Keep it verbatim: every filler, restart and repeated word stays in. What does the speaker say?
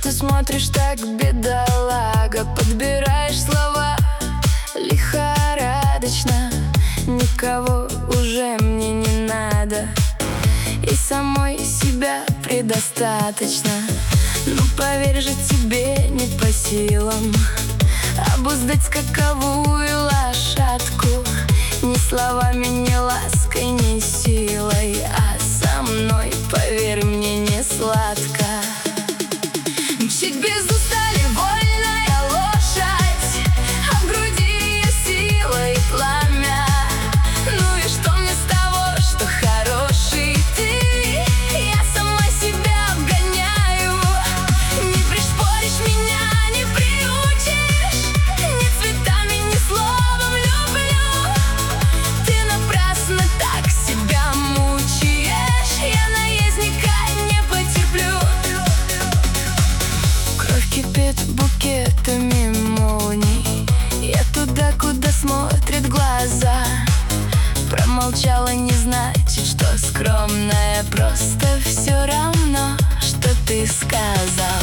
Ты смотришь так, бедолага, подбираешь слова лихорадочно. Никого уже мне не надо, и самой себя предостаточно. Ну поверь же, тебе не по силам обуздать скаковую лошадку. Ни словами, ни лаской, ни силой, а со мной, поверь мне, не сладко. Мчит без устали вольная лошадь, а в груди ее сила и пламя. Ну и что мне с того, что хороший ты? Я сама себя обгоняю. Не пришпоришь меня, не приучишь, ни цветами, ни словом люблю. Ты напрасно так себя мучаешь, я наездника не потерплю. Кровь кипит букетами молний, я туда, куда смотрят глаза. Промолчала не значит, что скромная, просто все равно, что ты сказал.